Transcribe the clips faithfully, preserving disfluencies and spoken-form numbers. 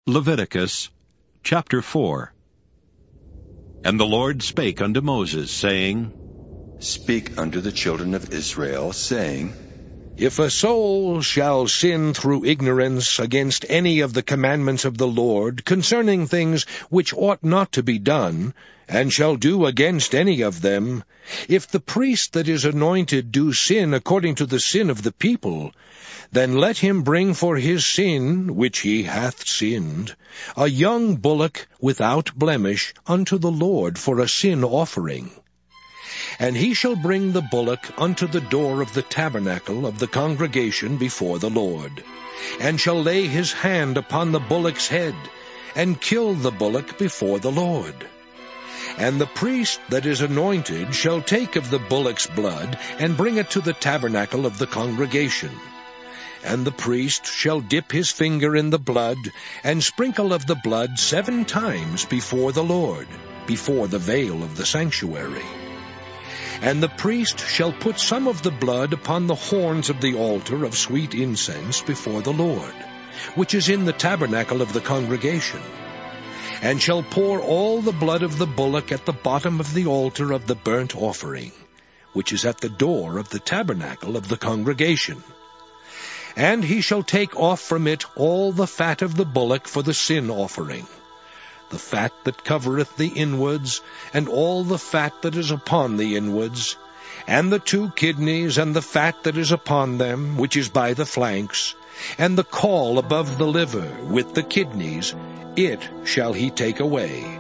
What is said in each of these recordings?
Leviticus chapter four. And the Lord spake unto Moses, saying, Speak unto the children of Israel, saying, If a soul shall sin through ignorance against any of the commandments of the Lord concerning things which ought not to be done, and shall do against any of them, if the priest that is anointed do sin according to the sin of the people, then let him bring for his sin, which he hath sinned, a young bullock without blemish unto the Lord for a sin offering. And he shall bring the bullock unto the door of the tabernacle of the congregation before the Lord, and shall lay his hand upon the bullock's head, and kill the bullock before the Lord. And the priest that is anointed shall take of the bullock's blood, and bring it to the tabernacle of the congregation. And the priest shall dip his finger in the blood, and sprinkle of the blood seven times before the Lord, before the veil of the sanctuary. And the priest shall put some of the blood upon the horns of the altar of sweet incense before the Lord, which is in the tabernacle of the congregation, and shall pour all the blood of the bullock at the bottom of the altar of the burnt offering, which is at the door of the tabernacle of the congregation. And he shall take off from it all the fat of the bullock for the sin offering, the fat that covereth the inwards, and all the fat that is upon the inwards, and the two kidneys, and the fat that is upon them, which is by the flanks, and the caul above the liver, with the kidneys, it shall he take away,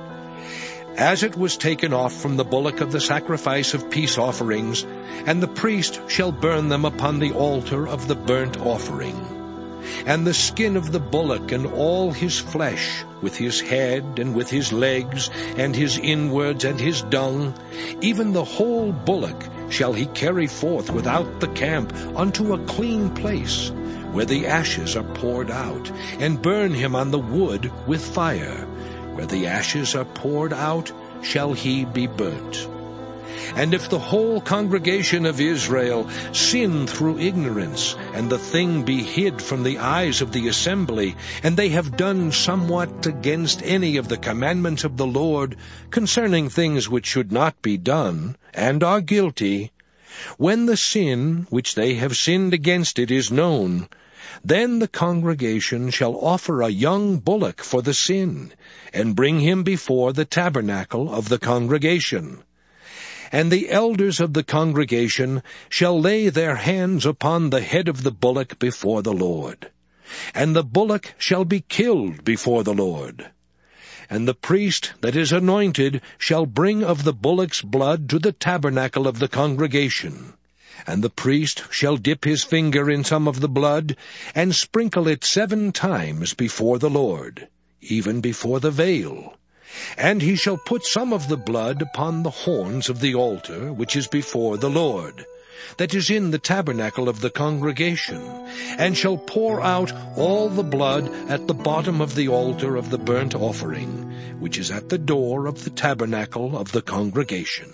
as it was taken off from the bullock of the sacrifice of peace offerings, and the priest shall burn them upon the altar of the burnt offering. And the skin of the bullock and all his flesh, with his head and with his legs, and his inwards and his dung, even the whole bullock shall he carry forth without the camp unto a clean place, where the ashes are poured out, and burn him on the wood with fire. Where the ashes are poured out, shall he be burnt. And if the whole congregation of Israel sin through ignorance, and the thing be hid from the eyes of the assembly, and they have done somewhat against any of the commandments of the Lord concerning things which should not be done, and are guilty, when the sin which they have sinned against it is known, then the congregation shall offer a young bullock for the sin, and bring him before the tabernacle of the congregation. And the elders of the congregation shall lay their hands upon the head of the bullock before the Lord. And the bullock shall be killed before the Lord. And the priest that is anointed shall bring of the bullock's blood to the tabernacle of the congregation. And the priest shall dip his finger in some of the blood, and sprinkle it seven times before the Lord, even before the veil. And he shall put some of the blood upon the horns of the altar, which is before the Lord, that is in the tabernacle of the congregation, and shall pour out all the blood at the bottom of the altar of the burnt offering, which is at the door of the tabernacle of the congregation.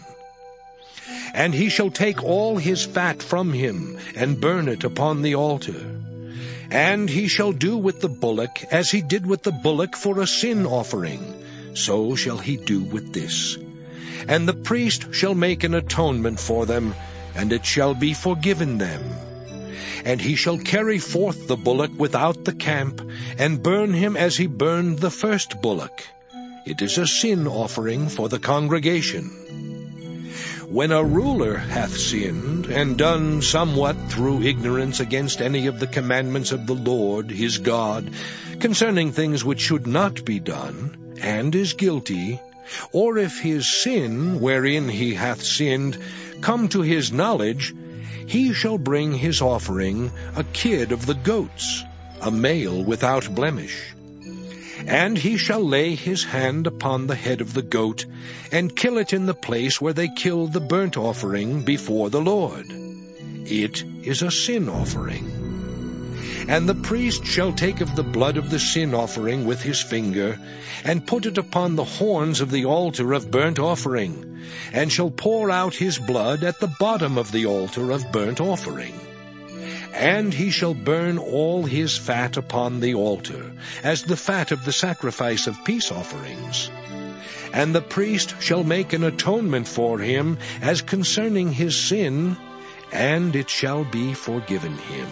And he shall take all his fat from him, and burn it upon the altar. And he shall do with the bullock as he did with the bullock for a sin offering, so shall he do with this. And the priest shall make an atonement for them, and it shall be forgiven them. And he shall carry forth the bullock without the camp, and burn him as he burned the first bullock. It is a sin offering for the congregation. When a ruler hath sinned, and done somewhat through ignorance against any of the commandments of the Lord his God, concerning things which should not be done, and is guilty, or if his sin, wherein he hath sinned, come to his knowledge, he shall bring his offering, a kid of the goats, a male without blemish. And he shall lay his hand upon the head of the goat, and kill it in the place where they kill the burnt offering before the Lord. It is a sin offering. And the priest shall take of the blood of the sin offering with his finger, and put it upon the horns of the altar of burnt offering, and shall pour out his blood at the bottom of the altar of burnt offering. And he shall burn all his fat upon the altar, as the fat of the sacrifice of peace offerings. And the priest shall make an atonement for him as concerning his sin, and it shall be forgiven him.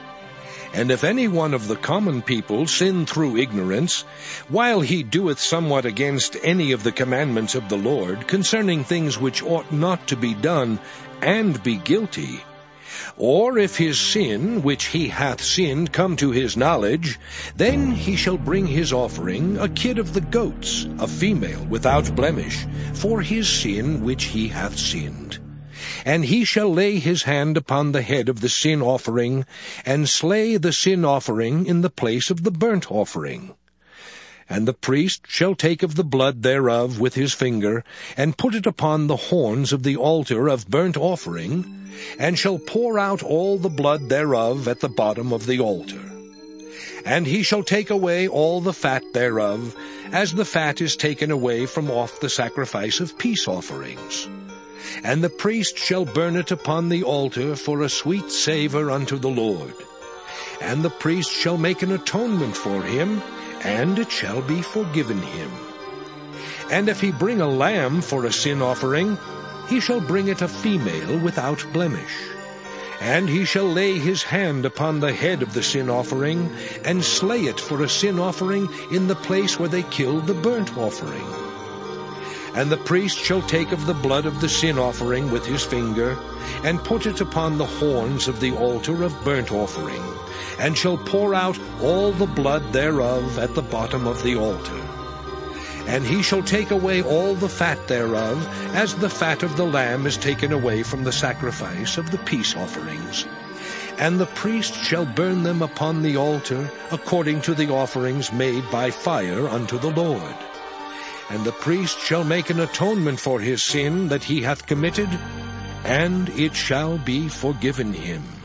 And if any one of the common people sin through ignorance, while he doeth somewhat against any of the commandments of the Lord, concerning things which ought not to be done, and be guilty, or if his sin which he hath sinned come to his knowledge, then he shall bring his offering, a kid of the goats, a female without blemish, for his sin which he hath sinned. And he shall lay his hand upon the head of the sin offering, and slay the sin offering in the place of the burnt offering. And the priest shall take of the blood thereof with his finger, and put it upon the horns of the altar of burnt offering, and shall pour out all the blood thereof at the bottom of the altar. And he shall take away all the fat thereof, as the fat is taken away from off the sacrifice of peace offerings. And the priest shall burn it upon the altar for a sweet savour unto the Lord. And the priest shall make an atonement for him, and it shall be forgiven him. And if he bring a lamb for a sin offering, he shall bring it a female without blemish. And he shall lay his hand upon the head of the sin offering, and slay it for a sin offering in the place where they killed the burnt offering. And the priest shall take of the blood of the sin offering with his finger, and put it upon the horns of the altar of burnt offering, and shall pour out all the blood thereof at the bottom of the altar. And he shall take away all the fat thereof, as the fat of the lamb is taken away from the sacrifice of the peace offerings. And the priest shall burn them upon the altar, according to the offerings made by fire unto the Lord. And the priest shall make an atonement for his sin that he hath committed, and it shall be forgiven him.